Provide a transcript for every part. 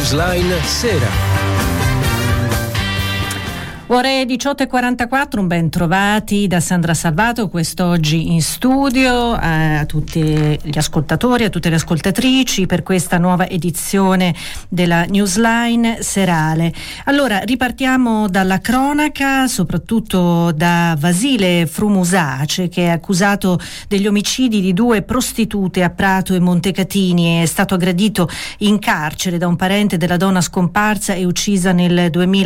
Newsline Sera. Ore 18:44, un ben trovati da Sandra Salvato quest'oggi in studio, a tutti gli ascoltatori, a tutte le ascoltatrici per questa nuova edizione della Newsline serale. Allora, ripartiamo dalla cronaca, soprattutto da Vasile Frumusace, che è accusato degli omicidi di 2 prostitute a Prato e Montecatini. È stato aggredito in carcere da un parente della donna scomparsa e uccisa nel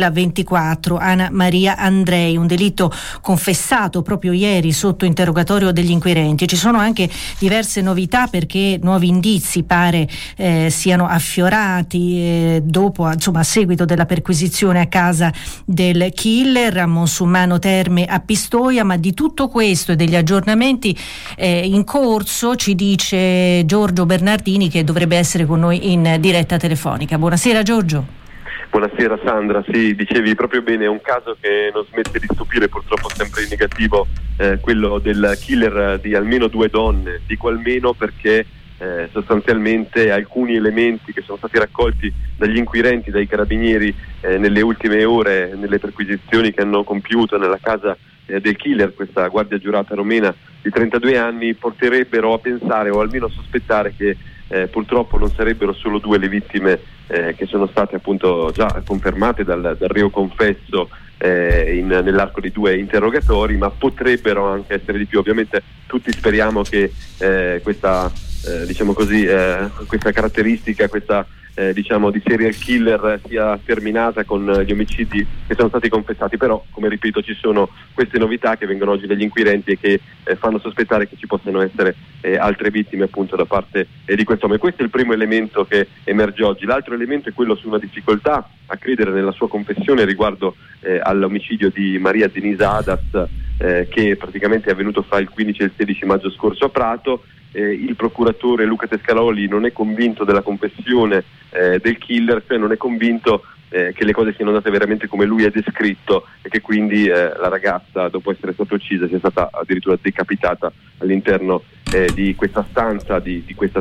2024, Anna Maria Andrei, un delitto confessato proprio ieri sotto interrogatorio degli inquirenti. Ci sono anche diverse novità, perché nuovi indizi pare siano affiorati dopo, insomma, a seguito della perquisizione a casa del killer a Monsummano Terme a Pistoia. Ma di tutto questo e degli aggiornamenti in corso ci dice Giorgio Bernardini, che dovrebbe essere con noi in diretta telefonica. Buonasera Giorgio. Buonasera Sandra, sì, dicevi proprio bene, è un caso che non smette di stupire, purtroppo sempre in negativo, quello del killer di almeno 2 donne. Dico almeno perché sostanzialmente alcuni elementi che sono stati raccolti dagli inquirenti, dai carabinieri nelle ultime ore, nelle perquisizioni che hanno compiuto nella casa del killer, questa guardia giurata romena di 32 anni, porterebbero a pensare o almeno a sospettare che purtroppo non sarebbero solo 2 le vittime che sono state appunto già confermate dal reo confesso nell'arco di 2 interrogatori, ma potrebbero anche essere di più. Ovviamente tutti speriamo che questa diciamo così questa caratteristica, questa diciamo di serial killer sia terminata con gli omicidi che sono stati confessati, però come ripeto ci sono queste novità che vengono oggi dagli inquirenti e che fanno sospettare che ci possano essere altre vittime appunto da parte di quest'uomo. E questo è il primo elemento che emerge oggi. L'altro elemento è quello su una difficoltà a credere nella sua confessione riguardo all'omicidio di Maria Denisa Adas, che praticamente è avvenuto fra il 15 e il 16 maggio scorso a Prato. Il procuratore Luca Tescaloli non è convinto della confessione del killer, cioè non è convinto che le cose siano andate veramente come lui ha descritto e che quindi la ragazza, dopo essere stata uccisa, sia stata addirittura decapitata all'interno di questa stanza, di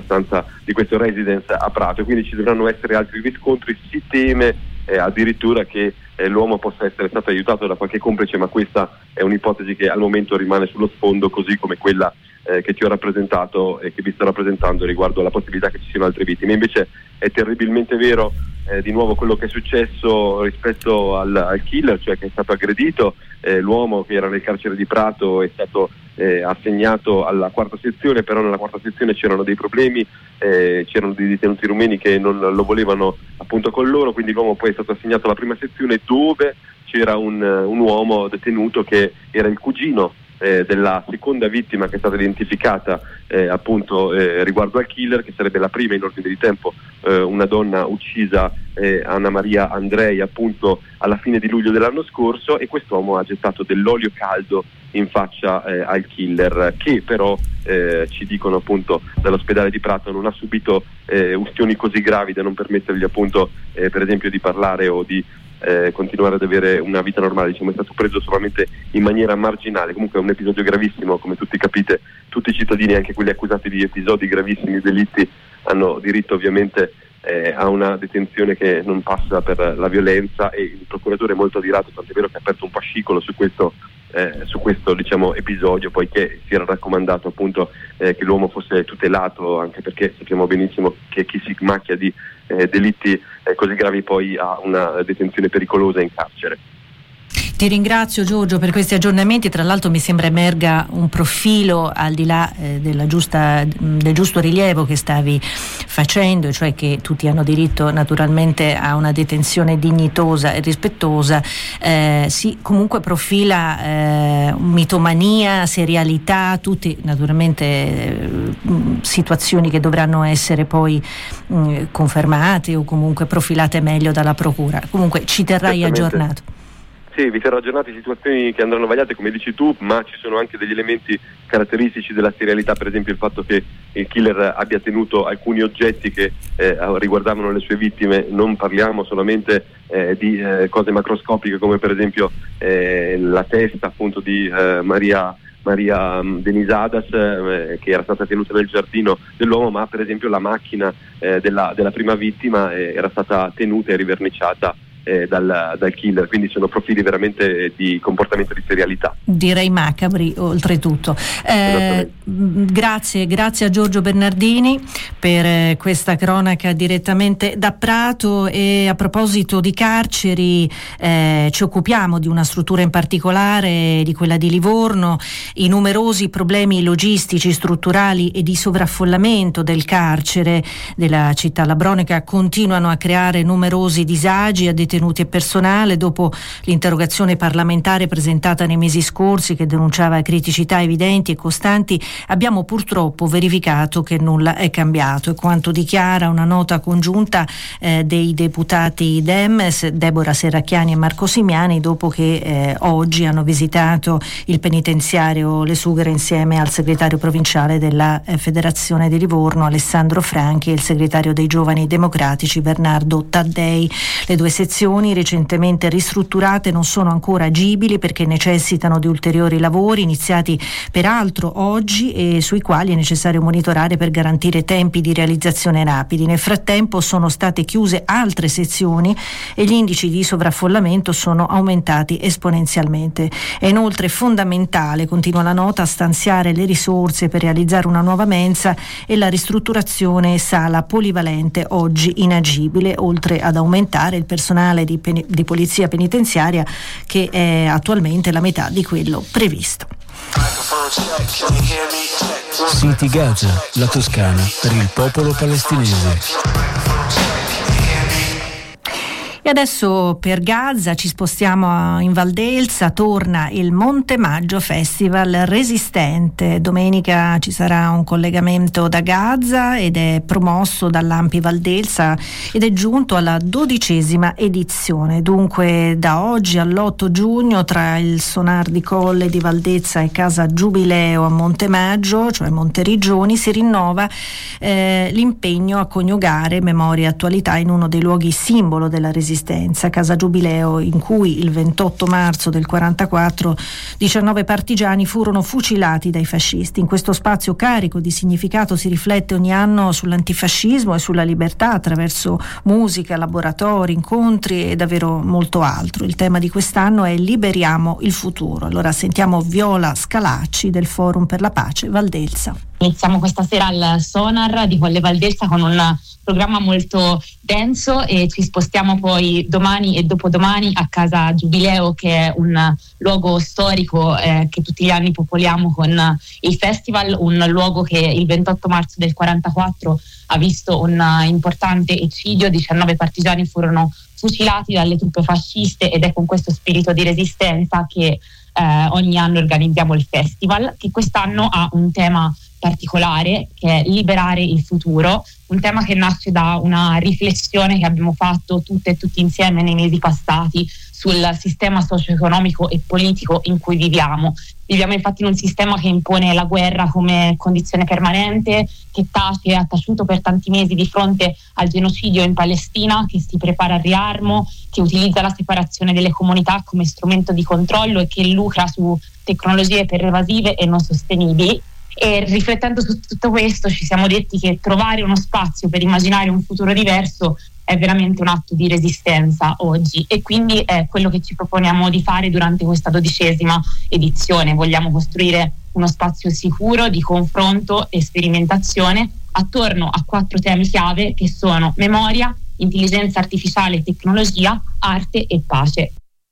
questo residence a Prato. E quindi ci dovranno essere altri riscontri. Si teme addirittura che l'uomo possa essere stato aiutato da qualche complice, ma questa è un'ipotesi che al momento rimane sullo sfondo, così come quella che ti ho rappresentato e che vi sto rappresentando riguardo alla possibilità che ci siano altre vittime. Invece è terribilmente vero di nuovo quello che è successo rispetto al killer, cioè che è stato aggredito. L'uomo che era nel carcere di Prato è stato assegnato alla 4ª sezione, però nella 4ª sezione c'erano dei problemi, c'erano dei detenuti rumeni che non lo volevano appunto con loro, quindi l'uomo poi è stato assegnato alla 1ª sezione, dove c'era un uomo detenuto che era il cugino della seconda vittima che è stata identificata appunto riguardo al killer, che sarebbe la prima in ordine di tempo, una donna uccisa, Anna Maria Andrei, appunto alla fine di luglio dell'anno scorso. E quest'uomo ha gettato dell'olio caldo in faccia al killer, che però ci dicono appunto dall'ospedale di Prato non ha subito ustioni così gravi da non permettergli appunto per esempio di parlare o di continuare ad avere una vita normale. Diciamo, è stato preso solamente in maniera marginale. Comunque è un episodio gravissimo, come tutti capite. Tutti i cittadini, anche quelli accusati di episodi gravissimi, delitti, hanno diritto ovviamente a una detenzione che non passa per la violenza, e il procuratore è molto adirato, tant'è vero che ha aperto un fascicolo su questo diciamo episodio, poiché si era raccomandato appunto che l'uomo fosse tutelato, anche perché sappiamo benissimo che chi si macchia di delitti così gravi poi ha una detenzione pericolosa in carcere. Ti ringrazio Giorgio per questi aggiornamenti. Tra l'altro mi sembra emerga un profilo al di là del giusto rilievo che stavi facendo, cioè che tutti hanno diritto naturalmente a una detenzione dignitosa e rispettosa. Si comunque profila mitomania, serialità, tutti naturalmente situazioni che dovranno essere poi confermate o comunque profilate meglio dalla procura. Comunque ci terrai aggiornato. Sì, vi terrò aggiornati, situazioni che andranno vagliate come dici tu, ma ci sono anche degli elementi caratteristici della serialità, per esempio il fatto che il killer abbia tenuto alcuni oggetti che riguardavano le sue vittime. Non parliamo solamente di cose macroscopiche come per esempio la testa appunto di Maria Maria Denisadas, che era stata tenuta nel giardino dell'uomo, ma per esempio la macchina della prima vittima era stata tenuta e riverniciata dal killer, quindi sono profili veramente di comportamento di serialità. Direi macabri oltretutto. Grazie a Giorgio Bernardini per questa cronaca direttamente da Prato. E a proposito di carceri, ci occupiamo di una struttura in particolare, di quella di Livorno. I numerosi problemi logistici, strutturali e di sovraffollamento del carcere della città labronica continuano a creare numerosi disagi a detenuti e personale. Dopo l'interrogazione parlamentare presentata nei mesi scorsi, che denunciava criticità evidenti e costanti, abbiamo purtroppo verificato che nulla è cambiato. E quanto dichiara una nota congiunta dei deputati Demes, Deborah Serracchiani e Marco Simiani, dopo che oggi hanno visitato il penitenziario Le Sughere insieme al segretario provinciale della Federazione di Livorno Alessandro Franchi e il segretario dei Giovani Democratici Bernardo Taddei. Le due sezioni recentemente ristrutturate non sono ancora agibili perché necessitano di ulteriori lavori iniziati peraltro oggi e sui quali è necessario monitorare per garantire tempi di realizzazione rapidi. Nel frattempo sono state chiuse altre sezioni e gli indici di sovraffollamento sono aumentati esponenzialmente. È inoltre fondamentale, continua la nota, stanziare le risorse per realizzare una nuova mensa e la ristrutturazione sala polivalente oggi inagibile, oltre ad aumentare il personale di polizia penitenziaria, che è attualmente la metà di quello previsto. City Gaza, la Toscana per il popolo palestinese. E adesso per Gaza ci spostiamo in Val d'Elsa, torna il Monte Maggio Festival Resistente. Domenica ci sarà un collegamento da Gaza ed è promosso dall'Ampi Val d'Elsa ed è giunto alla 12ª edizione. Dunque da oggi all'8 giugno tra il Sonar di Colle di Valdezza e Casa Giubileo a Monte Maggio, cioè Monteriggioni, si rinnova l'impegno a coniugare memoria e attualità in uno dei luoghi simbolo della Resistenza, Casa Giubileo, in cui il 28 marzo del 44 19 partigiani furono fucilati dai fascisti. In questo spazio carico di significato si riflette ogni anno sull'antifascismo e sulla libertà attraverso musica, laboratori, incontri e davvero molto altro. Il tema di quest'anno è Liberiamo il futuro. Allora sentiamo Viola Scalacci del Forum per la Pace Val d'Elsa. Iniziamo questa sera al Sonar di Colle Val d'Elsa con un programma molto denso e ci spostiamo poi domani e dopodomani a Casa Giubileo, che è un luogo storico che tutti gli anni popoliamo con il festival, un luogo che il 28 marzo del 44 ha visto un importante eccidio. 19 partigiani furono fucilati dalle truppe fasciste ed è con questo spirito di resistenza che ogni anno organizziamo il festival, che quest'anno ha un tema particolare, che è liberare il futuro, un tema che nasce da una riflessione che abbiamo fatto tutte e tutti insieme nei mesi passati sul sistema socio-economico e politico in cui viviamo. Viviamo infatti in un sistema che impone la guerra come condizione permanente, che ha taciuto per tanti mesi di fronte al genocidio in Palestina, che si prepara al riarmo, che utilizza la separazione delle comunità come strumento di controllo e che lucra su tecnologie pervasive e non sostenibili. E riflettendo su tutto questo ci siamo detti che trovare uno spazio per immaginare un futuro diverso è veramente un atto di resistenza oggi, e quindi è quello che ci proponiamo di fare durante questa 12ª edizione. Vogliamo costruire uno spazio sicuro di confronto e sperimentazione attorno a 4 temi chiave che sono memoria, intelligenza artificiale e tecnologia, arte e pace.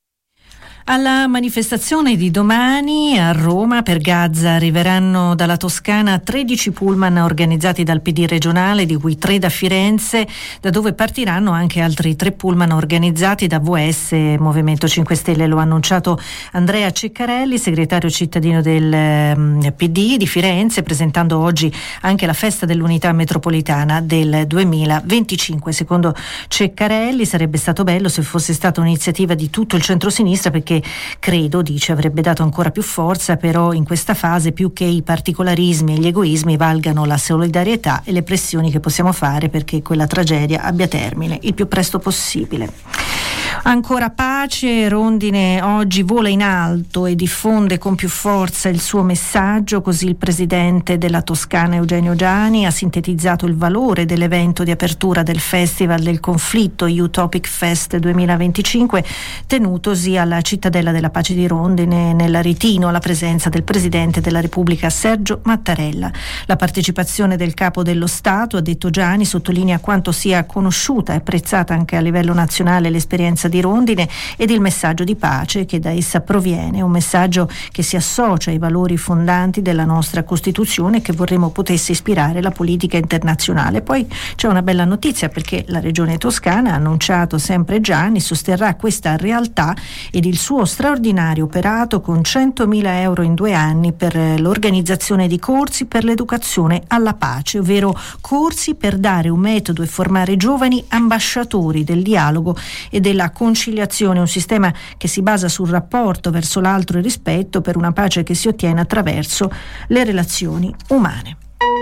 Alla manifestazione di domani a Roma per Gaza arriveranno dalla Toscana 13 pullman organizzati dal PD regionale, di cui 3 da Firenze, da dove partiranno anche altri 3 pullman organizzati da VS Movimento 5 Stelle. Lo ha annunciato Andrea Ceccarelli, segretario cittadino del PD di Firenze, presentando oggi anche la festa dell'unità metropolitana del 2025. Secondo Ceccarelli sarebbe stato bello se fosse stata un'iniziativa di tutto il centrosinistra, perché credo, dice, avrebbe dato ancora più forza, però in questa fase più che i particolarismi e gli egoismi valgano la solidarietà e le pressioni che possiamo fare perché quella tragedia abbia termine il più presto possibile. Ancora pace, Rondine oggi vola in alto e diffonde con più forza il suo messaggio, così il presidente della Toscana Eugenio Giani ha sintetizzato il valore dell'evento di apertura del Festival del Conflitto Utopic Fest 2025, tenutosi alla Cittadella della Pace di Rondine nell'Aretino, alla presenza del presidente della Repubblica Sergio Mattarella. La partecipazione del capo dello Stato, ha detto Giani, sottolinea quanto sia conosciuta e apprezzata anche a livello nazionale l'esperienza di Rondine ed il messaggio di pace che da essa proviene, un messaggio che si associa ai valori fondanti della nostra Costituzione e che vorremmo potesse ispirare la politica internazionale. Poi c'è una bella notizia, perché la Regione Toscana ha annunciato, sempre Gianni, sosterrà questa realtà ed il suo straordinario operato con 100.000 euro in 2 anni per l'organizzazione di corsi per l'educazione alla pace, ovvero corsi per dare un metodo e formare giovani ambasciatori del dialogo e della conciliazione, un sistema che si basa sul rapporto verso l'altro e rispetto per una pace che si ottiene attraverso le relazioni umane.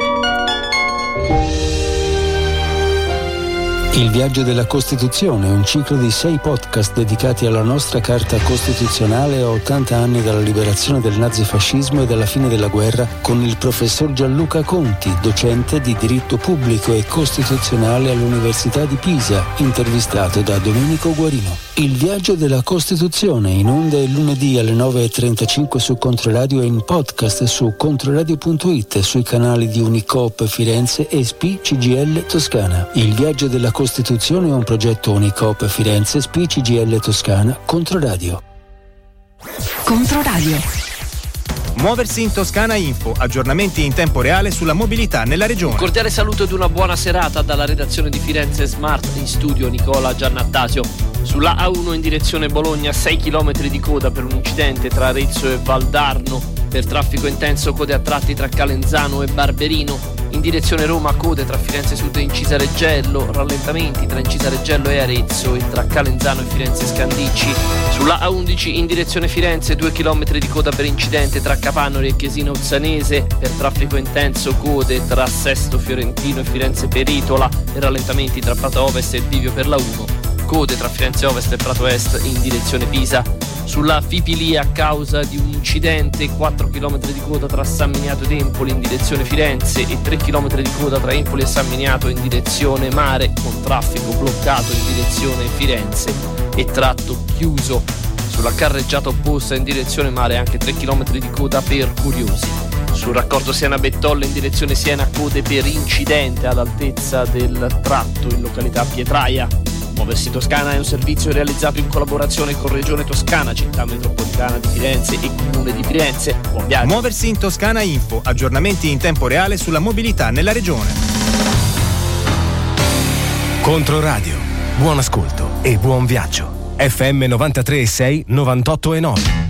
Il viaggio della Costituzione, un ciclo di 6 podcast dedicati alla nostra Carta Costituzionale a 80 anni dalla liberazione del nazifascismo e dalla fine della guerra, con il professor Gianluca Conti, docente di diritto pubblico e costituzionale all'Università di Pisa, intervistato da Domenico Guarino. Il viaggio della Costituzione, in onda il lunedì alle 9.35 su Controradio e in podcast su controradio.it e sui canali di Unicoop Firenze e SPI CGIL Toscana. Il viaggio della Costituzione è un progetto Unicoop Firenze, SPI CGIL Toscana, Controradio. Controradio. Muoversi in Toscana Info, aggiornamenti in tempo reale sulla mobilità nella regione. Cordiale saluto ed una buona serata dalla redazione di Firenze Smart, in studio Nicola Giannattasio. Sulla A1 in direzione Bologna 6 km di coda per un incidente tra Arezzo e Valdarno. Per traffico intenso code a tratti tra Calenzano e Barberino. In direzione Roma code tra Firenze Sud e Incisareggello, rallentamenti tra Incisareggello e Arezzo e tra Calenzano e Firenze Scandicci. Sulla A11 in direzione Firenze 2 km di coda per incidente tra Capanori e Chiesina Uzzanese. Per traffico intenso code tra Sesto Fiorentino e Firenze Peritola e rallentamenti tra Prato Ovest e Bivio per la 1. Code tra Firenze Ovest e Prato Est in direzione Pisa. Sulla Fipili, a causa di un incidente, 4 km di coda tra San Miniato ed Empoli in direzione Firenze e 3 km di coda tra Empoli e San Miniato in direzione Mare, con traffico bloccato in direzione Firenze e tratto chiuso. Sulla carreggiata opposta in direzione Mare anche 3 km di coda per Curiosi. Sul raccordo Siena-Bettolle in direzione Siena code per incidente ad altezza del tratto in località Pietraia. Muoversi Toscana è un servizio realizzato in collaborazione con Regione Toscana, Città Metropolitana di Firenze e Comune di Firenze. Buon viaggio. Muoversi in Toscana Info, aggiornamenti in tempo reale sulla mobilità nella regione. Controradio, buon ascolto e buon viaggio. FM 93.6, 98.9.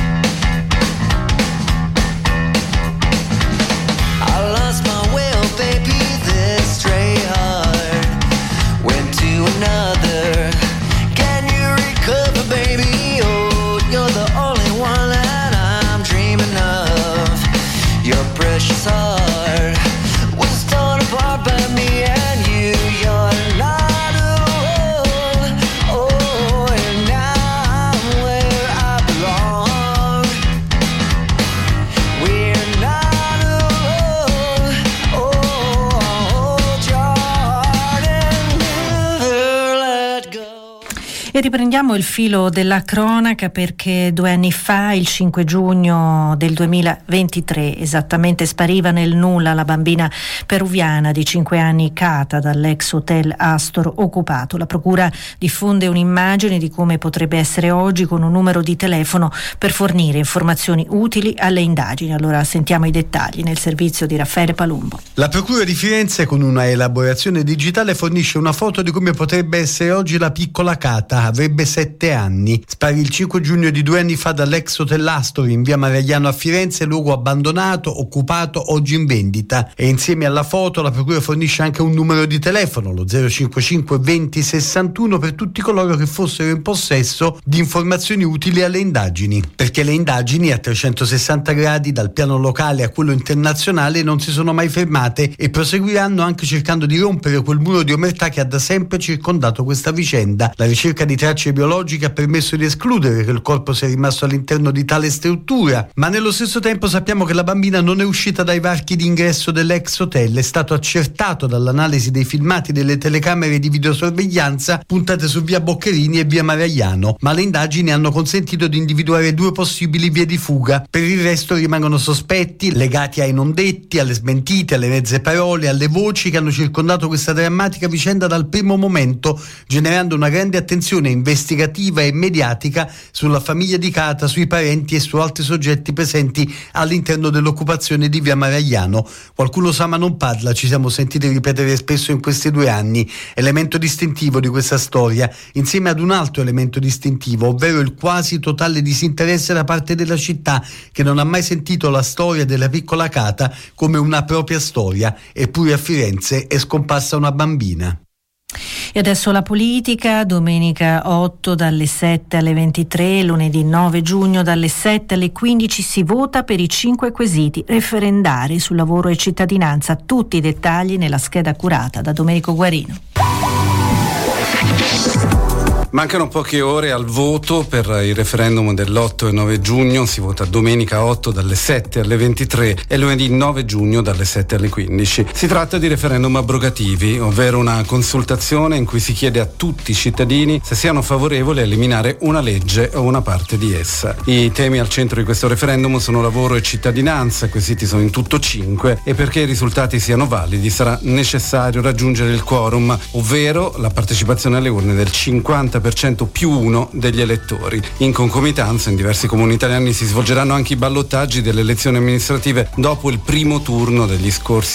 E riprendiamo il filo della cronaca, perché 2 anni fa, il 5 giugno del 2023, esattamente, spariva nel nulla la bambina peruviana di 5 anni Cata dall'ex hotel Astor occupato. La procura diffonde un'immagine di come potrebbe essere oggi, con un numero di telefono per fornire informazioni utili alle indagini. Allora sentiamo i dettagli nel servizio di Raffaele Palumbo. La procura di Firenze, con una elaborazione digitale, fornisce una foto di come potrebbe essere oggi la piccola Cata. Avrebbe 7 anni. Sparì il 5 giugno di 2 anni fa dall'ex hotel Astor in via Maragliano a Firenze, luogo abbandonato, occupato, oggi in vendita. E insieme alla foto la procura fornisce anche un numero di telefono, lo 055 20 61, per tutti coloro che fossero in possesso di informazioni utili alle indagini. Perché le indagini a 360 gradi, dal piano locale a quello internazionale, non si sono mai fermate e proseguiranno anche cercando di rompere quel muro di omertà che ha da sempre circondato questa vicenda. La ricerca di di tracce biologiche ha permesso di escludere che il corpo sia rimasto all'interno di tale struttura, ma nello stesso tempo sappiamo che la bambina non è uscita dai varchi d'ingresso dell'ex hotel. È stato accertato dall'analisi dei filmati delle telecamere di videosorveglianza puntate su via Boccherini e via Maragliano, ma le indagini hanno consentito di individuare 2 possibili vie di fuga. Per il resto rimangono sospetti legati ai non detti, alle smentite, alle mezze parole, alle voci che hanno circondato questa drammatica vicenda dal primo momento, generando una grande attenzione investigativa e mediatica sulla famiglia di Cata, sui parenti e su altri soggetti presenti all'interno dell'occupazione di via Maragliano. Qualcuno sa ma non parla, ci siamo sentiti ripetere spesso in questi 2 anni, elemento distintivo di questa storia, insieme ad un altro elemento distintivo, ovvero il quasi totale disinteresse da parte della città, che non ha mai sentito la storia della piccola Cata come una propria storia. Eppure a Firenze è scomparsa una bambina. E adesso la politica, domenica 8 dalle 7 alle 23, lunedì 9 giugno dalle 7 alle 15 si vota per i 5 quesiti referendari sul lavoro e cittadinanza. Tutti i dettagli nella scheda curata da Domenico Guarino. Mancano poche ore al voto per il referendum dell'8 e 9 giugno, si vota domenica 8 dalle 7 alle 23 e lunedì 9 giugno dalle 7 alle 15. Si tratta di referendum abrogativi, ovvero una consultazione in cui si chiede a tutti i cittadini se siano favorevoli a eliminare una legge o una parte di essa. I temi al centro di questo referendum sono lavoro e cittadinanza, i quesiti sono in tutto 5 e perché i risultati siano validi sarà necessario raggiungere il quorum, ovvero la partecipazione alle urne del 50% più 1 degli elettori. In concomitanza in diversi comuni italiani si svolgeranno anche i ballottaggi delle elezioni amministrative dopo il primo turno degli scorsi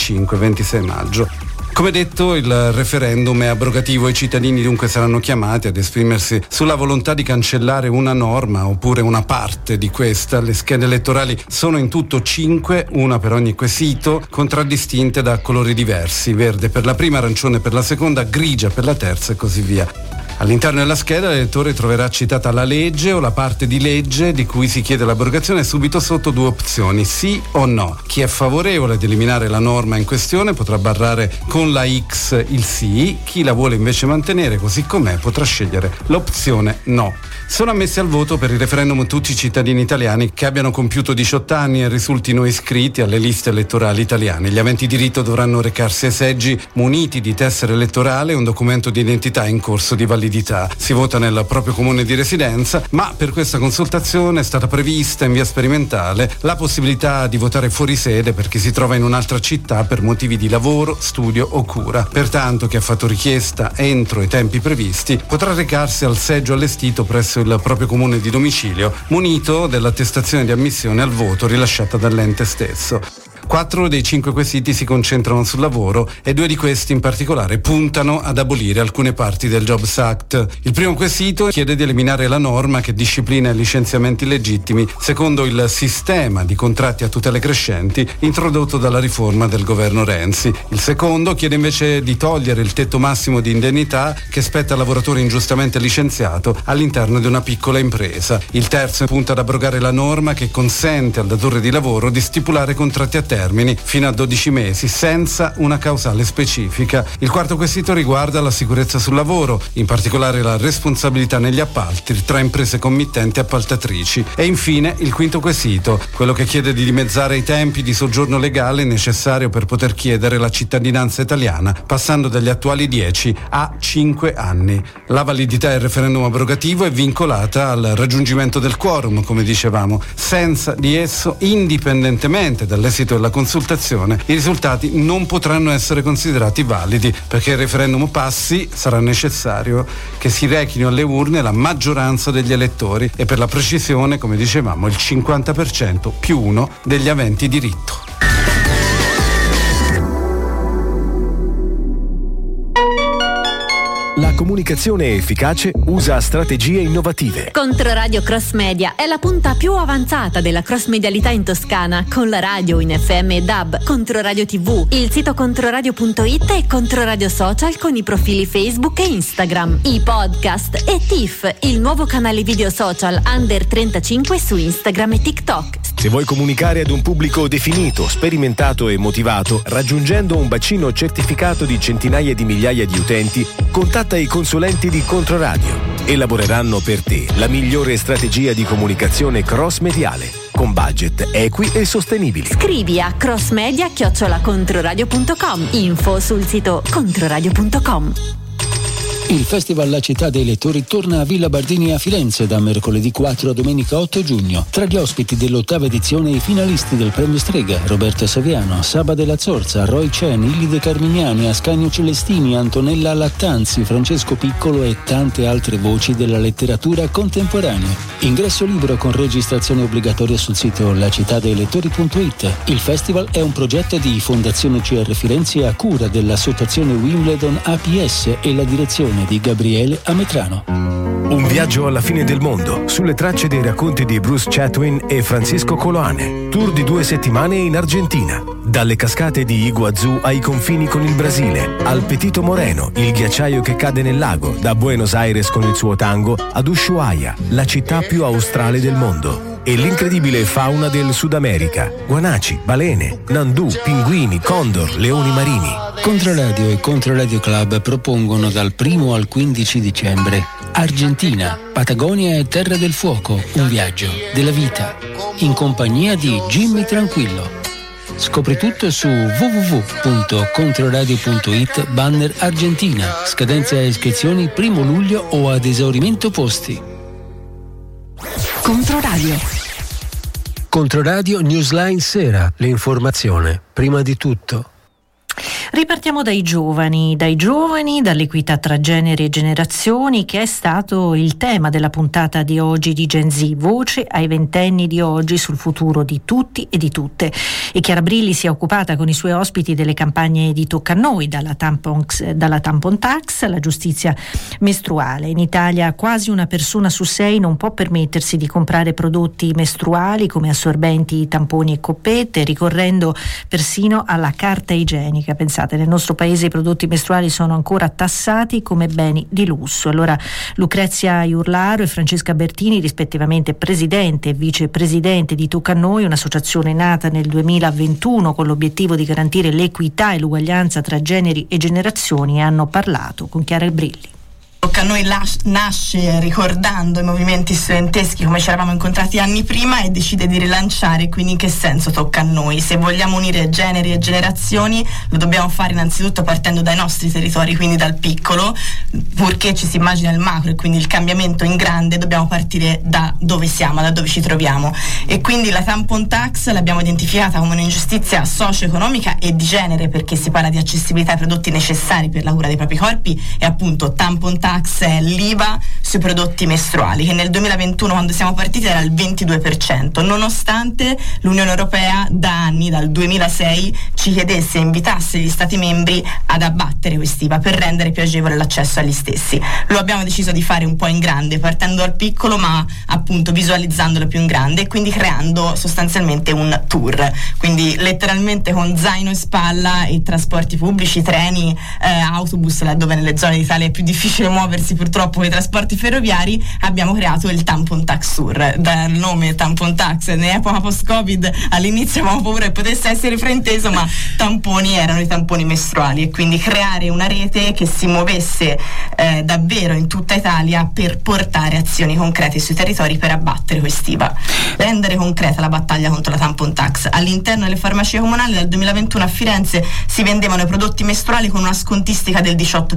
25-26 maggio. Come detto, il referendum è abrogativo e i cittadini dunque saranno chiamati ad esprimersi sulla volontà di cancellare una norma oppure una parte di questa. Le schede elettorali sono in tutto 5, una per ogni quesito, contraddistinte da colori diversi: verde per la prima, arancione per la seconda, grigia per la terza e così via. All'interno della scheda l'elettore troverà citata la legge o la parte di legge di cui si chiede l'abrogazione e subito sotto 2 opzioni, sì o no. Chi è favorevole ad eliminare la norma in questione potrà barrare con la X il sì, chi la vuole invece mantenere così com'è potrà scegliere l'opzione no. Sono ammessi al voto per il referendum tutti i cittadini italiani che abbiano compiuto 18 anni e risultino iscritti alle liste elettorali italiane. Gli aventi diritto dovranno recarsi ai seggi muniti di tessera elettorale e un documento di identità in corso di validità. Si vota nel proprio comune di residenza, ma per questa consultazione è stata prevista in via sperimentale la possibilità di votare fuori sede per chi si trova in un'altra città per motivi di lavoro, studio o cura. Pertanto chi ha fatto richiesta entro i tempi previsti potrà recarsi al seggio allestito presso il proprio comune di domicilio, munito dell'attestazione di ammissione al voto rilasciata dall'ente stesso. 4 dei 5 quesiti si concentrano sul lavoro e 2 di questi in particolare puntano ad abolire alcune parti del Jobs Act. Il primo quesito chiede di eliminare la norma che disciplina i licenziamenti legittimi secondo il sistema di contratti a tutele crescenti introdotto dalla riforma del governo Renzi. Il secondo chiede invece di togliere il tetto massimo di indennità che spetta al lavoratore ingiustamente licenziato all'interno di una piccola impresa. Il terzo punta ad abrogare la norma che consente al datore di lavoro di stipulare contratti a termini fino a 12 mesi senza una causale specifica. Il quarto quesito riguarda la sicurezza sul lavoro, in particolare la responsabilità negli appalti tra imprese committenti e appaltatrici. E infine il quinto quesito, quello che chiede di dimezzare i tempi di soggiorno legale necessario per poter chiedere la cittadinanza italiana, passando dagli attuali 10 a 5 anni. La validità del referendum abrogativo è vincolata al raggiungimento del quorum, come dicevamo. Senza di esso, indipendentemente dall'esito della consultazione, i risultati non potranno essere considerati validi. Perché il referendum passi sarà necessario che si rechino alle urne la maggioranza degli elettori e, per la precisione, come dicevamo, il 50% più 1 degli aventi diritto. La comunicazione efficace usa strategie innovative. Controradio Cross Media è la punta più avanzata della cross-medialità in Toscana, con la radio in FM e DAB, Controradio TV, il sito controradio.it e Controradio Social con i profili Facebook e Instagram, i podcast e TIFF, il nuovo canale video social under 35 su Instagram e TikTok. Se vuoi comunicare ad un pubblico definito, sperimentato e motivato, raggiungendo un bacino certificato di centinaia di migliaia di utenti, contatta i consulenti di Controradio. Elaboreranno per te la migliore strategia di comunicazione cross-mediale, con budget equi e sostenibili. Scrivi a crossmedia@controradio.com. Info sul sito controradio.com. Il Festival La Città dei Lettori torna a Villa Bardini a Firenze da mercoledì 4 a domenica 8 giugno. Tra gli ospiti dell'8ª edizione i finalisti del premio Strega: Roberta Saviano, Saba della Zorza, Roy Chen, Illide Carmignani, Ascanio Celestini, Antonella Lattanzi, Francesco Piccolo e tante altre voci della letteratura contemporanea. Ingresso libero con registrazione obbligatoria sul sito lacittadeilettori.it. Il festival è un progetto di Fondazione CR Firenze a cura dell'associazione Wimbledon APS e la direzione di Gabriele Ametrano. Un viaggio alla fine del mondo, sulle tracce dei racconti di Bruce Chatwin e Francisco Coloane. Tour di 2 settimane in Argentina. Dalle cascate di Iguazú ai confini con il Brasile, al Petito Moreno, il ghiacciaio che cade nel lago, da Buenos Aires con il suo tango ad Ushuaia, la città più australe del mondo. E l'incredibile fauna del Sud America: guanaci, balene, nandù, pinguini, condor, leoni marini. Controradio e Controradio Club propongono dal 1 al 15 dicembre Argentina, Patagonia e Terra del Fuoco, un viaggio della vita, in compagnia di Jimmy Tranquillo. Scopri tutto su www.controradio.it banner Argentina. Scadenza e iscrizioni 1 luglio o ad esaurimento posti. Controradio. Controradio Newsline Sera, l'informazione prima di tutto. Ripartiamo dai giovani, dall'equità tra generi e generazioni, che è stato il tema della puntata di oggi di Gen Z, voce ai ventenni di oggi sul futuro di tutti e di tutte. E Chiara Brilli si è occupata con i suoi ospiti delle campagne di Tocca a Noi, dalla tampon tax alla giustizia mestruale. In Italia quasi una persona su 6 non può permettersi di comprare prodotti mestruali come assorbenti, tamponi e coppette, ricorrendo persino alla carta igienica. Pensate, nel nostro paese i prodotti mestruali sono ancora tassati come beni di lusso. Allora Lucrezia Iurlaro e Francesca Bertini, rispettivamente presidente e vicepresidente di Tocca a Noi, un'associazione nata nel 2021 con l'obiettivo di garantire l'equità e l'uguaglianza tra generi e generazioni, hanno parlato con Chiara Brilli. Tocca a Noi nasce ricordando i movimenti studenteschi come ci eravamo incontrati anni prima e decide di rilanciare. Quindi in che senso Tocca a Noi? Se vogliamo unire generi e generazioni lo dobbiamo fare innanzitutto partendo dai nostri territori, quindi dal piccolo, purché ci si immagina il macro e quindi il cambiamento in grande, dobbiamo partire da dove siamo, da dove ci troviamo. E quindi la tampon tax l'abbiamo identificata come un'ingiustizia socio-economica e di genere, perché si parla di accessibilità ai prodotti necessari per la cura dei propri corpi e appunto tampon tax è l'IVA sui prodotti mestruali, che nel 2021, quando siamo partiti, era il 22%, nonostante l'Unione Europea da anni, dal 2006, ci chiedesse e invitasse gli Stati membri ad abbattere quest'IVA per rendere più agevole l'accesso agli stessi. Lo abbiamo deciso di fare un po' in grande, partendo dal piccolo ma appunto visualizzandolo più in grande e quindi creando sostanzialmente un tour, quindi letteralmente con zaino in spalla e trasporti pubblici, treni, autobus, laddove nelle zone d'Italia è più difficile muoversi purtroppo con i trasporti ferroviari, abbiamo creato il Tampon Tax Tour. Dal nome Tampon Tax, in epoca post-Covid all'inizio avevamo paura che potesse essere frainteso, ma tamponi erano i tamponi mestruali, e quindi creare una rete che si muovesse davvero in tutta Italia per portare azioni concrete sui territori per abbattere quest'IVA, rendere concreta la battaglia contro la Tampon Tax. All'interno delle farmacie comunali dal 2021 a Firenze si vendevano i prodotti mestruali con una scontistica del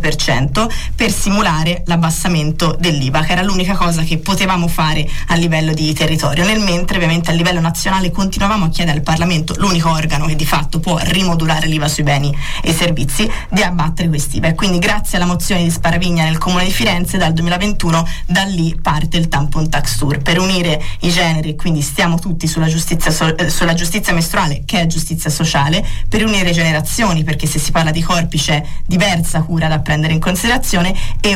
18% per simulare l'abbassamento dell'IVA, che era l'unica cosa che potevamo fare a livello di territorio, nel mentre ovviamente a livello nazionale continuavamo a chiedere al Parlamento, l'unico organo che di fatto può rimodulare l'IVA sui beni e servizi, di abbattere quest'IVA. E quindi grazie alla mozione di Sparavigna nel Comune di Firenze dal 2021, da lì parte il Tampon Tax Tour per unire i generi, e quindi stiamo tutti sulla giustizia mestruale, che è giustizia sociale, per unire generazioni, perché se si parla di corpi c'è diversa cura da prendere in considerazione, e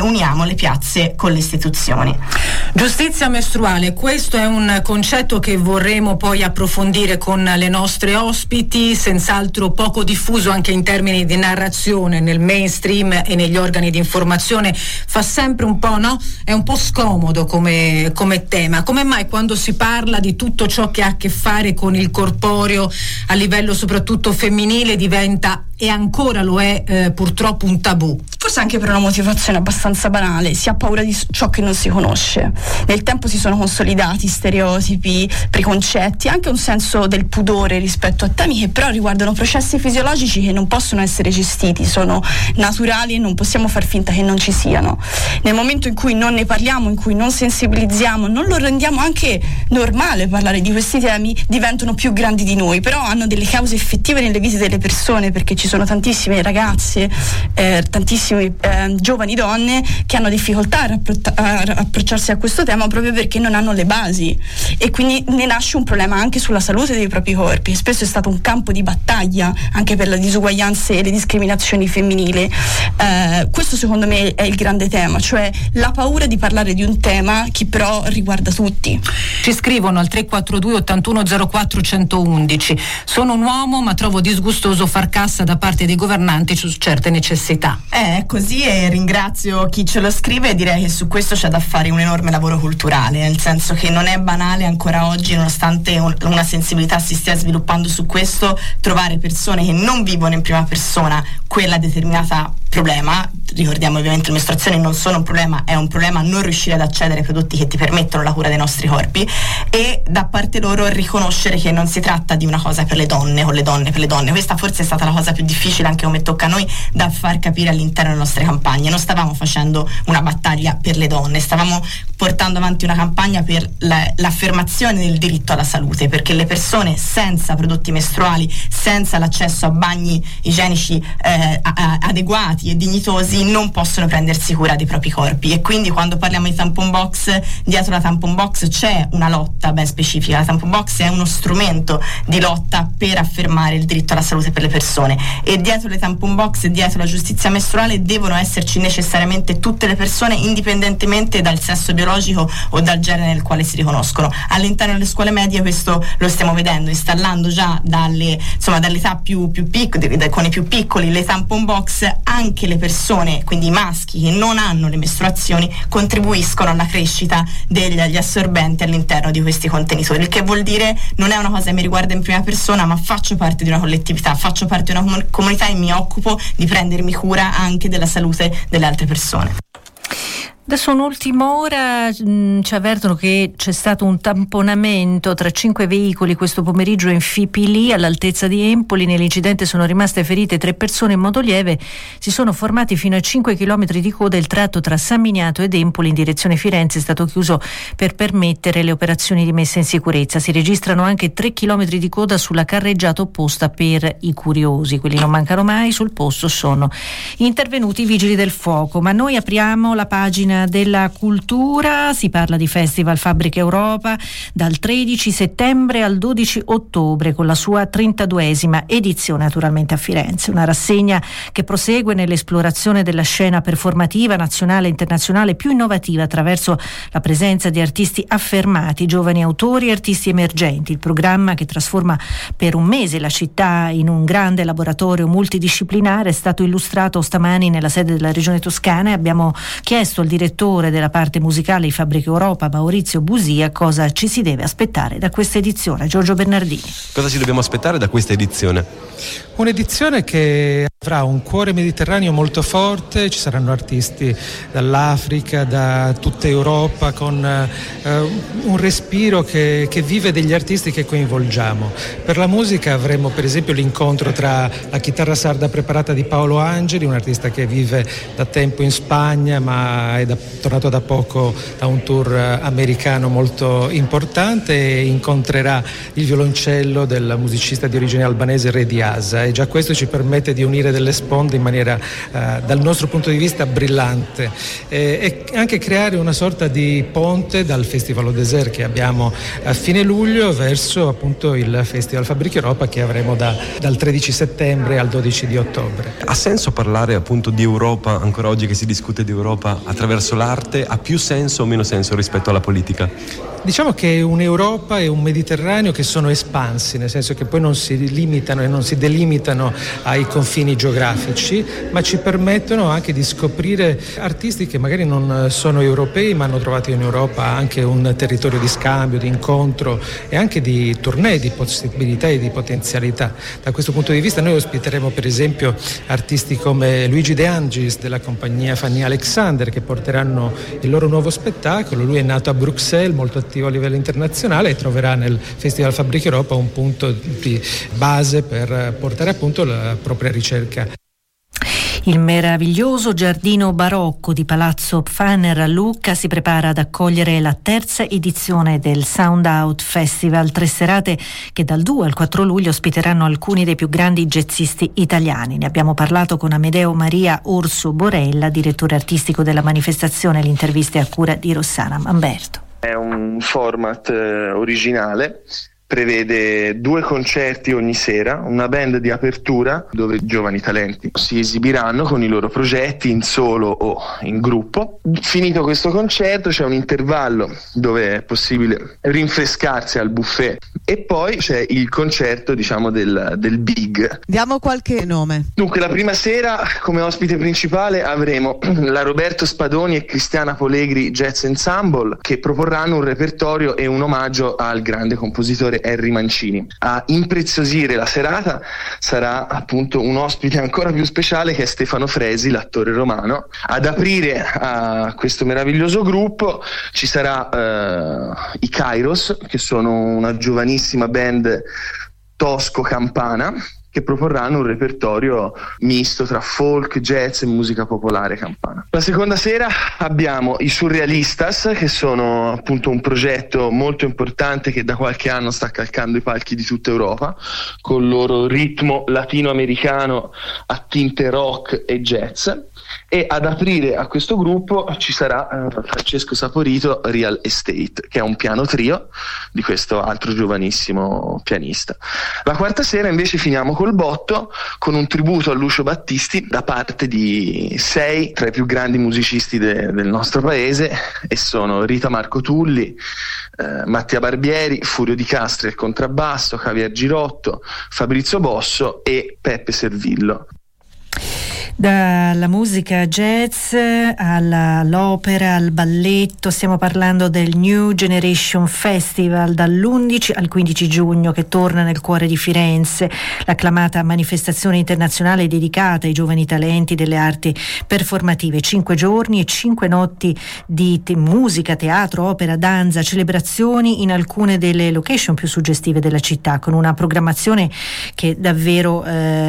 uniamo le piazze con le istituzioni. Giustizia mestruale, questo è un concetto che vorremmo poi approfondire con le nostre ospiti, senz'altro poco diffuso anche in termini di narrazione nel mainstream e negli organi di informazione, fa sempre un po', no? È un po' scomodo come tema. Come mai quando si parla di tutto ciò che ha a che fare con il corporeo a livello soprattutto femminile diventa, e ancora lo è purtroppo, un tabù? Forse anche per una motivazione abbastanza banale: si ha paura di ciò che non si conosce. Nel tempo si sono consolidati stereotipi, preconcetti, anche un senso del pudore rispetto a temi che però riguardano processi fisiologici che non possono essere gestiti, sono naturali e non possiamo far finta che non ci siano. Nel momento in cui non ne parliamo, in cui non sensibilizziamo, non lo rendiamo anche normale parlare di questi temi, diventano più grandi di noi, però hanno delle cause effettive nelle vite delle persone, perché ci sono tantissime ragazze, tantissime giovani donne che hanno difficoltà a approcciarsi a questo tema proprio perché non hanno le basi, e quindi ne nasce un problema anche sulla salute dei propri corpi. Spesso è stato un campo di battaglia anche per le disuguaglianze e le discriminazioni femminili. Questo secondo me è il grande tema, cioè la paura di parlare di un tema che però riguarda tutti. Ci scrivono al 342 81 04 111: sono un uomo ma trovo disgustoso far cassa da parte dei governanti su certe necessità. È così, e ringrazio chi ce lo scrive, e direi che su questo c'è da fare un enorme lavoro culturale, nel senso che non è banale ancora oggi, nonostante una sensibilità si stia sviluppando su questo, trovare persone che non vivono in prima persona quella determinata problema. Ricordiamo ovviamente le mestruazioni non sono un problema, è un problema non riuscire ad accedere ai prodotti che ti permettono la cura dei nostri corpi, e da parte loro riconoscere che non si tratta di una cosa per le donne, con le donne per le donne. Questa forse è stata la cosa più difficile, anche come tocca a noi, da far capire all'interno delle nostre campagne. Non stavamo facendo una battaglia per le donne, stavamo portando avanti una campagna per l'affermazione del diritto alla salute, perché le persone senza prodotti mestruali, senza l'accesso a bagni igienici adeguati e dignitosi, non possono prendersi cura dei propri corpi. E quindi quando parliamo di tampon box, dietro la tampon box c'è una lotta ben specifica. La tampon box è uno strumento di lotta per affermare il diritto alla salute per le persone, e dietro le tampon box e dietro la giustizia mestruale devono esserci necessariamente tutte le persone, indipendentemente dal sesso biologico o dal genere nel quale si riconoscono. All'interno delle scuole medie questo lo stiamo vedendo, installando già dall'età più piccole, con i più piccoli, le tampon box. Anche le persone, quindi i maschi che non hanno le mestruazioni, contribuiscono alla crescita degli assorbenti all'interno di questi contenitori, il che vuol dire non è una cosa che mi riguarda in prima persona, ma faccio parte di una collettività, faccio parte di una comunità e mi occupo di prendermi cura anche della salute delle altre persone. Adesso un'ultima ora, ci avvertono che c'è stato un tamponamento tra 5 veicoli questo pomeriggio in Fipili, all'altezza di Empoli. Nell'incidente sono rimaste ferite 3 persone in modo lieve. Si sono formati fino a 5 chilometri di coda. Il tratto tra San Miniato ed Empoli in direzione Firenze è stato chiuso per permettere le operazioni di messa in sicurezza. Si registrano anche 3 chilometri di coda sulla carreggiata opposta per i curiosi. Quelli non mancano mai. Sul posto sono intervenuti i vigili del fuoco. Ma noi apriamo la pagina della cultura. Si parla di Festival Fabbrica Europa dal 13 settembre al 12 ottobre con la sua 32esima edizione, naturalmente a Firenze. Una rassegna che prosegue nell'esplorazione della scena performativa nazionale e internazionale più innovativa attraverso la presenza di artisti affermati, giovani autori e artisti emergenti. Il programma, che trasforma per un mese la città in un grande laboratorio multidisciplinare, è stato illustrato stamani nella sede della Regione Toscana, e abbiamo chiesto al direttore della parte musicale di Fabbrica Europa, Maurizio Busia, cosa ci si deve aspettare da questa edizione. Giorgio Bernardini. Cosa ci dobbiamo aspettare da questa edizione? Un'edizione che avrà un cuore mediterraneo molto forte, ci saranno artisti dall'Africa, da tutta Europa, con un respiro che vive degli artisti che coinvolgiamo. Per la musica avremo per esempio l'incontro tra la chitarra sarda preparata di Paolo Angeli, un artista che vive da tempo in Spagna ma è tornato da poco da un tour americano molto importante e incontrerà il violoncello del musicista di origine albanese Re Diasa, e già questo ci permette di unire delle sponde in maniera dal nostro punto di vista brillante e anche creare una sorta di ponte dal Festival au Désert che abbiamo a fine luglio verso appunto il Festival Fabrica Europa che avremo dal 13 settembre al 12 di ottobre. Ha senso parlare appunto di Europa ancora oggi che si discute di Europa attraverso l'arte? Ha più senso o meno senso rispetto alla politica? Diciamo che un'Europa e un Mediterraneo che sono espansi, nel senso che poi non si limitano e non si delimitano ai confini geografici, ma ci permettono anche di scoprire artisti che magari non sono europei ma hanno trovato in Europa anche un territorio di scambio, di incontro e anche di tournée, di possibilità e di potenzialità. Da questo punto di vista noi ospiteremo per esempio artisti come Luigi De Angis della compagnia Fanny Alexander che porteranno il loro nuovo spettacolo. Lui è nato a Bruxelles, molto attivo a livello internazionale, e troverà nel Festival Fabrica Europa un punto di base per portare a punto la propria ricerca. Il meraviglioso giardino barocco di Palazzo Pfanner a Lucca si prepara ad accogliere la terza edizione del Sound Out Festival, 3 serate che dal 2 al 4 luglio ospiteranno alcuni dei più grandi jazzisti italiani. Ne abbiamo parlato con Amedeo Maria Orso Borella, direttore artistico della manifestazione. L'intervista è a cura di Rossana Mamberto. È un format originale. Prevede 2 concerti ogni sera, una band di apertura dove giovani talenti si esibiranno con i loro progetti in solo o in gruppo. Finito questo concerto c'è un intervallo dove è possibile rinfrescarsi al buffet e poi c'è il concerto del big. Diamo qualche nome. Dunque la prima sera come ospite principale avremo la Roberto Spadoni e Cristiana Polegri Jazz Ensemble che proporranno un repertorio e un omaggio al grande compositore Henry Mancini. A impreziosire la serata sarà appunto un ospite ancora più speciale che è Stefano Fresi, l'attore romano. Ad aprire a questo meraviglioso gruppo ci sarà i Kairos, che sono una giovanissima band tosco-campana che proporranno un repertorio misto tra folk, jazz e musica popolare campana. La seconda sera abbiamo i Surrealistas, che sono appunto un progetto molto importante che da qualche anno sta calcando i palchi di tutta Europa con il loro ritmo latinoamericano a tinte rock e jazz. E ad aprire a questo gruppo ci sarà Francesco Saporito Real Estate, che è un piano trio di questo altro giovanissimo pianista. La quarta sera invece finiamo col botto con un tributo a Lucio Battisti da parte di 6 tra i più grandi musicisti del nostro paese, e sono Rita Marco Tulli, Mattia Barbieri, Furio Di Castri al contrabbasso, Javier Girotto, Fabrizio Bosso e Peppe Servillo. Dalla musica jazz all'opera, al balletto, stiamo parlando del New Generation Festival dall'11 al 15 giugno che torna nel cuore di Firenze, l'acclamata manifestazione internazionale dedicata ai giovani talenti delle arti performative. 5 giorni e 5 notti di musica, teatro, opera, danza, celebrazioni in alcune delle location più suggestive della città, con una programmazione che davvero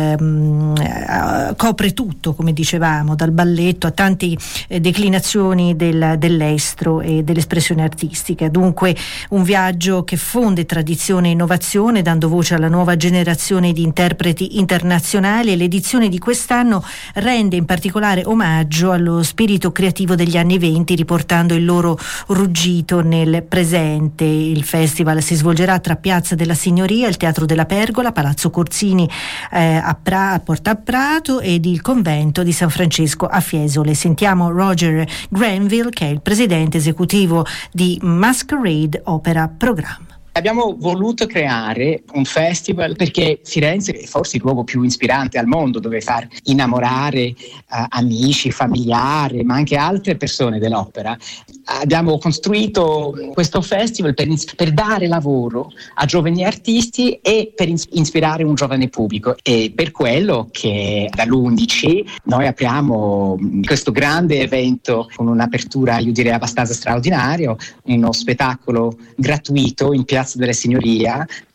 copre tutto, come dicevamo, dal balletto a tante declinazioni dell'estro e dell'espressione artistica. Dunque un viaggio che fonde tradizione e innovazione, dando voce alla nuova generazione di interpreti internazionali, e l'edizione di quest'anno rende in particolare omaggio allo spirito creativo degli anni *20, riportando il loro ruggito nel presente. Il festival si svolgerà tra Piazza della Signoria, il Teatro della Pergola, Palazzo Corsini a Porta a Prato ed il convento di San Francesco a Fiesole. Sentiamo Roger Granville, che è il presidente esecutivo di Masquerade Opera Programme. Abbiamo voluto creare un festival perché Firenze è forse il luogo più ispirante al mondo, dove far innamorare amici, familiari, ma anche altre persone dell'opera. Abbiamo costruito questo festival per dare lavoro a giovani artisti e per ispirare un giovane pubblico, e per quello che dall'11 noi apriamo questo grande evento con un'apertura, io direi, abbastanza straordinaria, uno spettacolo gratuito in Piazza della Signoria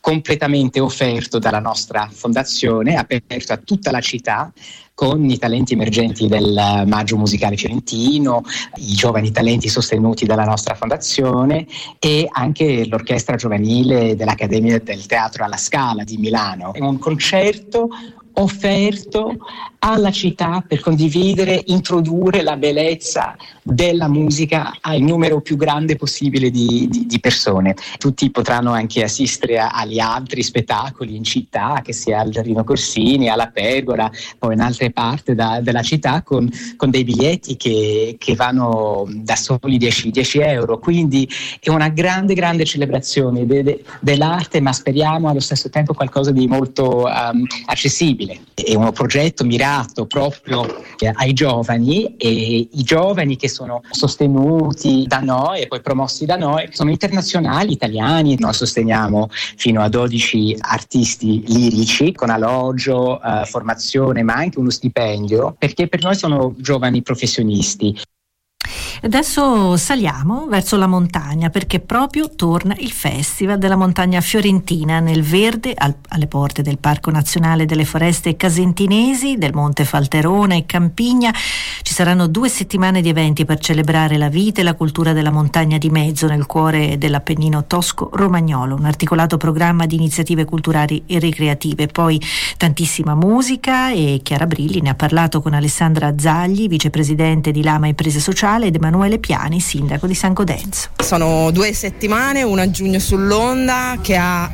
completamente offerto dalla nostra fondazione, aperto a tutta la città, con i talenti emergenti del Maggio Musicale Fiorentino, i giovani talenti sostenuti dalla nostra fondazione e anche l'orchestra giovanile dell'Accademia del Teatro alla Scala di Milano. È un concerto offerto alla città per condividere, introdurre la bellezza della musica al numero più grande possibile di persone. Tutti potranno anche assistere agli altri spettacoli in città, che sia al Giardino Corsini, alla Pergola, poi in altre parti della città, con dei biglietti che vanno da soli 10 euro. Quindi è una grande celebrazione dell'arte, ma speriamo allo stesso tempo qualcosa di molto accessibile. È un progetto mirato proprio ai giovani, e i giovani che sono sostenuti da noi e poi promossi da noi sono internazionali, italiani. Noi sosteniamo fino a 12 artisti lirici con alloggio, formazione, ma anche uno stipendio, perché per noi sono giovani professionisti. Adesso saliamo verso la montagna, perché proprio torna il Festival della Montagna Fiorentina nel verde alle porte del Parco Nazionale delle Foreste Casentinesi, del Monte Falterona e Campigna. Ci saranno 2 settimane di eventi per celebrare la vita e la cultura della montagna di mezzo nel cuore dell'Appennino tosco-romagnolo, un articolato programma di iniziative culturali e ricreative, poi tantissima musica, e Chiara Brilli ne ha parlato con Alessandra Zagli, vicepresidente di Lama Imprese Sociale, ed Emanuele Piani, sindaco di San Godenzo. Sono 2 settimane, una a giugno sull'Onda che ha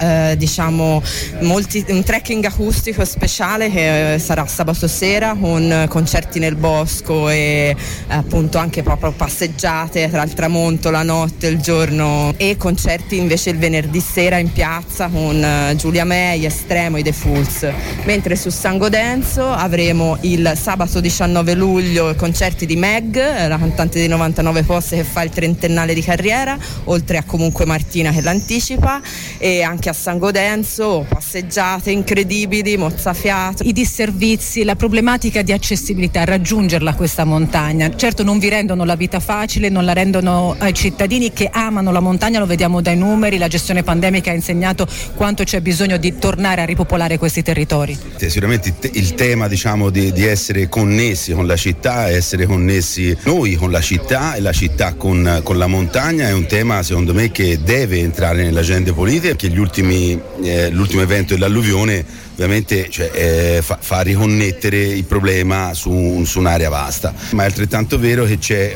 un trekking acustico speciale che sarà sabato sera, con concerti nel bosco e appunto anche proprio passeggiate tra il tramonto, la notte, il giorno, e concerti invece il venerdì sera in piazza con Giulia May, Estremo, i The Fools. Mentre su San Godenzo avremo il sabato 19 luglio concerti di Meg, la cantante di 99 posti che fa il 30ennale di carriera, oltre a comunque Martina che l'anticipa, e anche a San Godenzo passeggiate incredibili, mozzafiato. I disservizi, la problematica di accessibilità, raggiungerla questa montagna, certo non vi rendono la vita facile, non la rendono ai cittadini che amano la montagna, lo vediamo dai numeri, la gestione pandemica ha insegnato quanto c'è bisogno di tornare a ripopolare questi territori. Sicuramente il tema di essere connessi con la città, essere connessi noi con la città e la città con la montagna, è un tema secondo me che deve entrare nell'agenda politica, che l'ultimo evento dell'alluvione ovviamente fa riconnettere il problema su un'area vasta, ma è altrettanto vero che c'è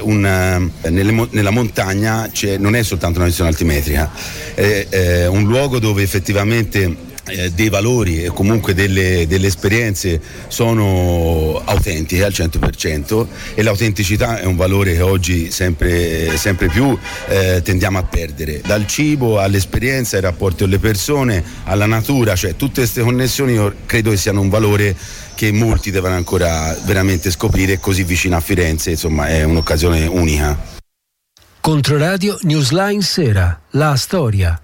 nella montagna non è soltanto una questione altimetrica, è un luogo dove effettivamente dei valori e comunque delle esperienze sono autentiche al 100%, e l'autenticità è un valore che oggi sempre più tendiamo a perdere. Dal cibo all'esperienza, ai rapporti con le persone, alla natura, cioè tutte queste connessioni io credo che siano un valore che molti devono ancora veramente scoprire. Così vicino a Firenze, insomma, è un'occasione unica. Controradio Newsline Sera, la storia.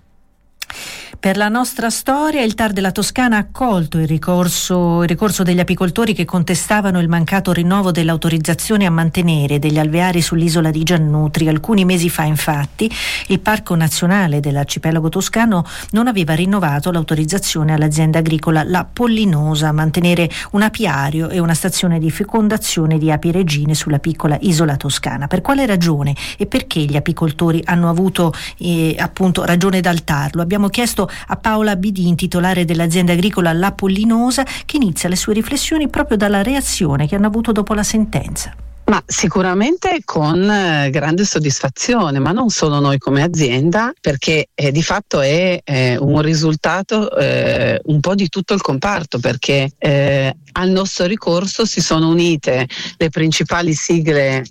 Per la nostra storia, il TAR della Toscana ha accolto il ricorso degli apicoltori che contestavano il mancato rinnovo dell'autorizzazione a mantenere degli alveari sull'isola di Giannutri. Alcuni mesi fa, infatti, il Parco Nazionale dell'Arcipelago Toscano non aveva rinnovato l'autorizzazione all'azienda agricola La Pollinosa a mantenere un apiario e una stazione di fecondazione di api regine sulla piccola isola toscana. Per quale ragione e perché gli apicoltori hanno avuto appunto ragione dal TAR? Lo abbiamo chiesto a Paola Bidin, titolare dell'azienda agricola La Pollinosa, che inizia le sue riflessioni proprio dalla reazione che hanno avuto dopo la sentenza. Ma sicuramente con grande soddisfazione, ma non solo noi come azienda, perché di fatto è un risultato un po' di tutto il comparto, perché al nostro ricorso si sono unite le principali sigle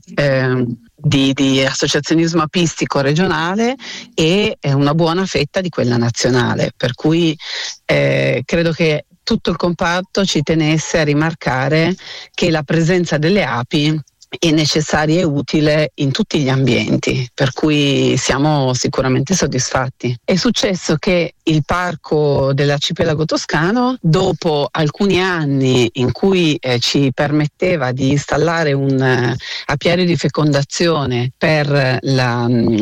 di associazionismo apistico regionale e una buona fetta di quella nazionale, per cui credo che tutto il comparto ci tenesse a rimarcare che la presenza delle api è necessaria e utile in tutti gli ambienti, per cui siamo sicuramente soddisfatti. È successo che il parco dell'arcipelago toscano, dopo alcuni anni in cui ci permetteva di installare un apiario di fecondazione per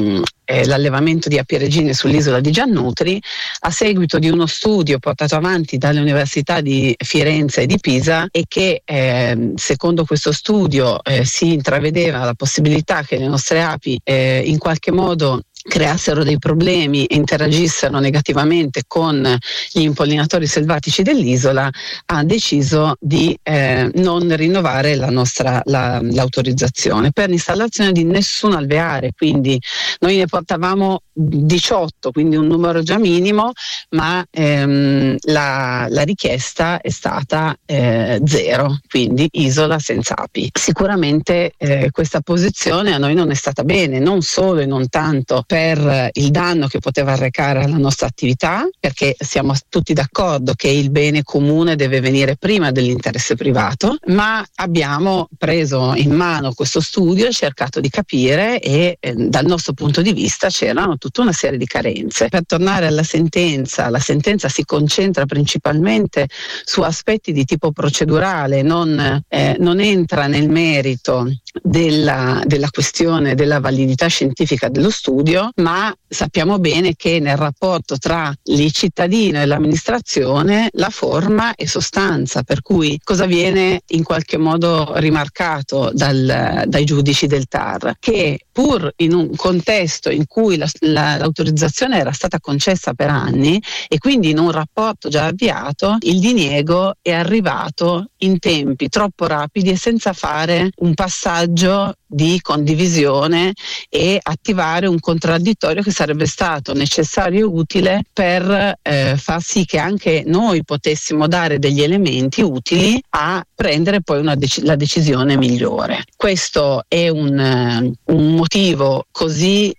l'allevamento di api regine sull'isola di Giannutri, a seguito di uno studio portato avanti dalle università di Firenze e di Pisa, e che secondo questo studio si intravedeva la possibilità che le nostre api in qualche modo creassero dei problemi e interagissero negativamente con gli impollinatori selvatici dell'isola, ha deciso di non rinnovare l'autorizzazione per l'installazione di nessun alveare. Quindi noi ne portavamo 18, quindi un numero già minimo, ma la richiesta è stata 0, quindi isola senza api. Sicuramente questa posizione a noi non è stata bene, non solo e non tanto per il danno che poteva arrecare alla nostra attività, perché siamo tutti d'accordo che il bene comune deve venire prima dell'interesse privato, ma abbiamo preso in mano questo studio e cercato di capire, e dal nostro punto di vista c'erano tutta una serie di carenze. Per tornare alla sentenza, la sentenza si concentra principalmente su aspetti di tipo procedurale, non entra nel merito della questione della validità scientifica dello studio, ma sappiamo bene che nel rapporto tra il cittadino e l'amministrazione la forma è sostanza, per cui cosa viene in qualche modo rimarcato dai giudici del TAR? Che pur in un contesto in cui l'autorizzazione era stata concessa per anni e quindi in un rapporto già avviato, il diniego è arrivato in tempi troppo rapidi e senza fare un passaggio di condivisione e attivare un contraddittorio che sarebbe stato necessario e utile per far sì che anche noi potessimo dare degli elementi utili a prendere poi la decisione migliore. Questo è un motivo così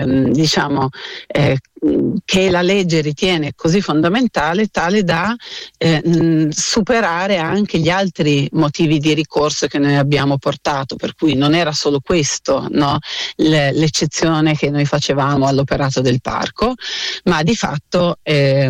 che la legge ritiene così fondamentale, tale da superare anche gli altri motivi di ricorso che noi abbiamo portato, per cui non era solo questo, no, l'eccezione che noi facevamo all'operato del parco, ma di fatto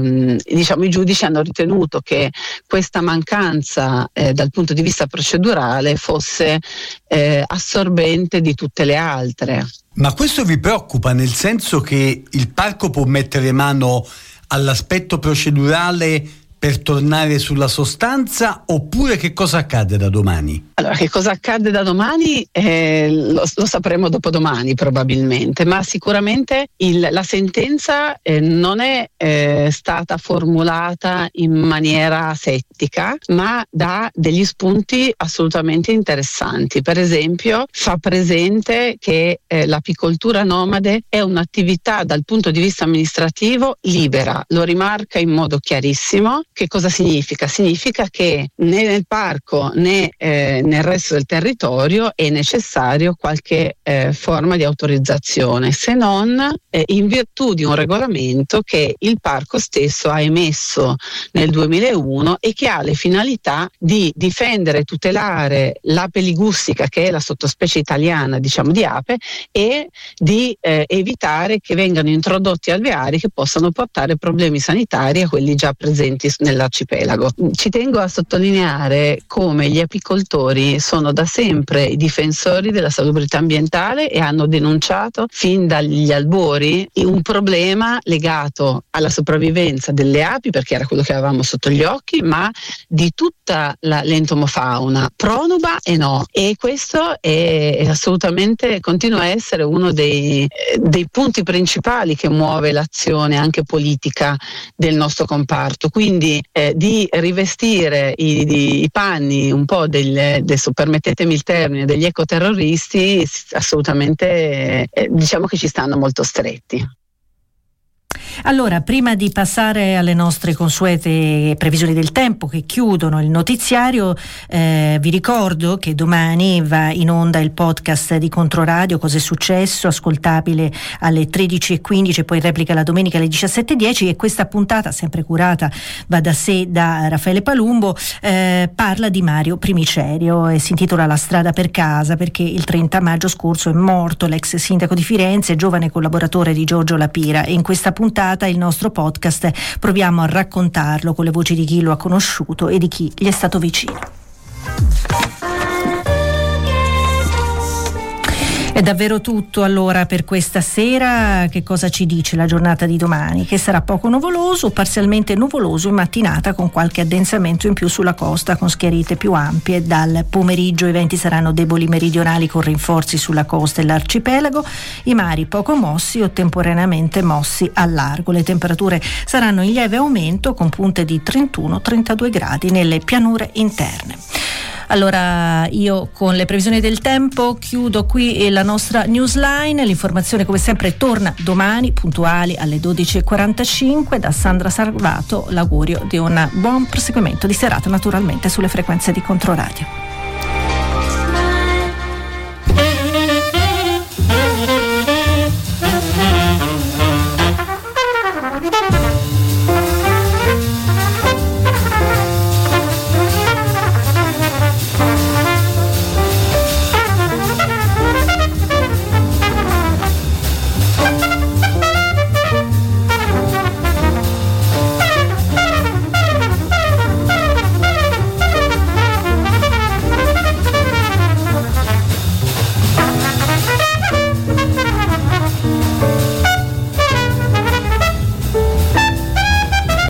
i giudici hanno ritenuto che questa mancanza dal punto di vista procedurale fosse assorbente di tutte le altre. Ma questo vi preoccupa, nel senso che il parco può mettere mano all'aspetto procedurale per tornare sulla sostanza, oppure che cosa accade da domani? Allora, che cosa accade da domani lo sapremo dopodomani probabilmente, ma sicuramente la sentenza non è stata formulata in maniera settica, ma dà degli spunti assolutamente interessanti. Per esempio, fa presente che l'apicoltura nomade è un'attività dal punto di vista amministrativo libera, lo rimarca in modo chiarissimo. Che cosa significa? Significa che né nel parco né nel resto del territorio è necessario qualche forma di autorizzazione, se non in virtù di un regolamento che il parco stesso ha emesso nel 2001 e che ha le finalità di difendere e tutelare l'ape ligustica, che è la sottospecie italiana di ape, e di evitare che vengano introdotti alveari che possano portare problemi sanitari a quelli già presenti nell'arcipelago. Ci tengo a sottolineare come gli apicoltori sono da sempre i difensori della salubrità ambientale e hanno denunciato fin dagli albori un problema legato alla sopravvivenza delle api, perché era quello che avevamo sotto gli occhi, ma di tutta l'entomofauna, pronuba e no. E questo è assolutamente, continua a essere uno dei punti principali che muove l'azione anche politica del nostro comparto. Quindi di rivestire i panni un po' adesso permettetemi il termine, degli ecoterroristi, assolutamente diciamo che ci stanno molto stretti. Allora, prima di passare alle nostre consuete previsioni del tempo che chiudono il notiziario, vi ricordo che domani va in onda il podcast di Controradio Cos'è successo, ascoltabile alle 13:15 e poi replica la domenica alle 17:10, e questa puntata, sempre curata va da sé da Raffaele Palumbo, parla di Mario Primicerio e si intitola La strada per casa, perché il 30 maggio scorso è morto l'ex sindaco di Firenze, giovane collaboratore di Giorgio La Pira, e in questa puntata il nostro podcast proviamo a raccontarlo con le voci di chi lo ha conosciuto e di chi gli è stato vicino. È davvero tutto allora per questa sera. Che cosa ci dice la giornata di domani? Che sarà poco nuvoloso o parzialmente nuvoloso in mattinata, con qualche addensamento in più sulla costa, con schiarite più ampie. Dal pomeriggio i venti saranno deboli meridionali con rinforzi sulla costa e l'arcipelago, i mari poco mossi o temporaneamente mossi al largo. Le temperature saranno in lieve aumento, con punte di 31-32 gradi nelle pianure interne. Allora io con le previsioni del tempo chiudo qui la nostra newsline. L'informazione come sempre torna domani puntuali alle 12.45. Da Sandra Salvato l'augurio di un buon proseguimento di serata, naturalmente sulle frequenze di Controradio.